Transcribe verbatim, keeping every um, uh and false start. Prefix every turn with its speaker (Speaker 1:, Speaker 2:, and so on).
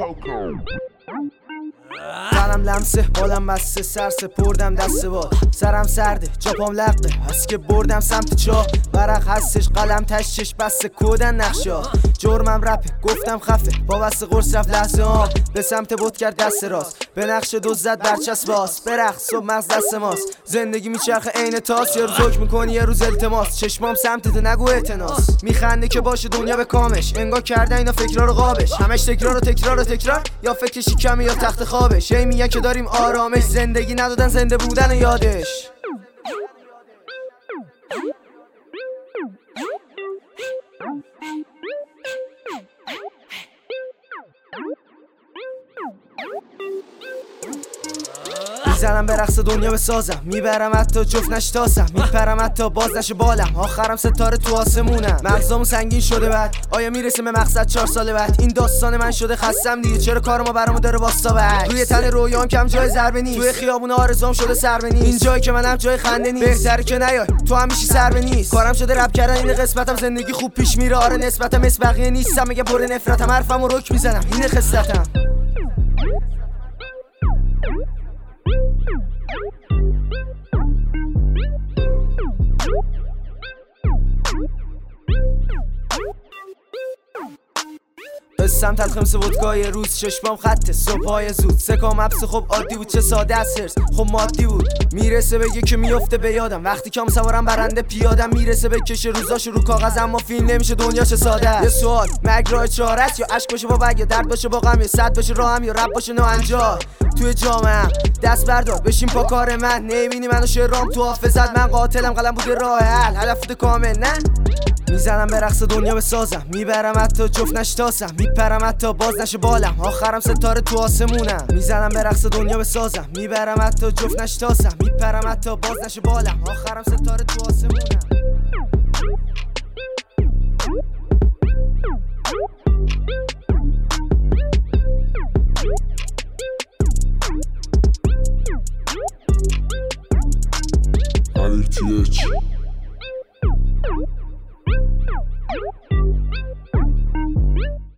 Speaker 1: تنم لمسه بالم بسته سر سپردم دست باد سرم سرده جاپام لقه هست که بردم سمت چاه برق هستش قلم تشش بسته کودن نقشا جرمم رپه گفتم خفه با بسته قرص رفت لحظه ها به سمت بود کرد دست راست به نقش دوز زد برچسب باس برخ صبح مغز دست ماست زندگی میچرخه عین تاس یه روز حکم میکنی یه روز التماس چشمام سمتت نگو اعتناس میخنده که باشه دنیا به کامش انگار کردن اینا فکرها رو قابش همش تکرار و تکرار و تکرار یا فکر شکمی یا تخت خوابش هی میگن که داریم آرامش زندگی ندادن زنده بودن یادش میزنم به رقص دنیا بسازم میبرم حتی جفت نشتاسم میپرم حتی باز نشه بالم آخرم ستاره تو آسمونم مغزامو سنگین شده بعد آیا میرسه به مقصد چهار سال بعد این داستان من شده خستم دیگه چرا کار ما برامو داره واستا بعد روی تن رویام کم جای ضربه نیست توی خیابون آرزوام شده سربه نیست این جایی که منم جای خنده نیست بهتره که نیای تو هم میشی سربه نیست کارم شده رپ کردن این قسمتم زندگی خوب پیش میره آره نسبتم اس بقیه نیستم میگه پر نفرتم حرفمو رک میزنم این خصلتم قسم تلخم سودکای روز چشمام خطه صبحای زود سکام حبس خب عادی بود چه ساده از هرس خب مادی بود میرسه بگه که میفته به یادم وقتی که هم سوارم برنده پیادم میرسه بکشه روزاشو رو کاغذ اما فیلم نمیشه دنیا چه ساده است یه سوال مرگ راه چارست یا عشق باشه با بگ یا درد باشه با غم یا صد باشه راهم یا رب باشه ناانجا توی جامعه دست بردار بشین پا کار من نمیبینی منو شعرام تو حافظت من قاتلم قلم بوده راه حل هدف بوده کامل نه میزنم به رقص دنیا بسازم میبرم حتی جفت نشتاسم میپرم حتی باز نشه بالم آخرم ستاره تو آسمونم میزنم به رقص دنیا بسازم میبرم حتی جفت نشتاسم میپرم حتی باز نشه بالم آخرم ستاره تو آسمونم
Speaker 2: R T H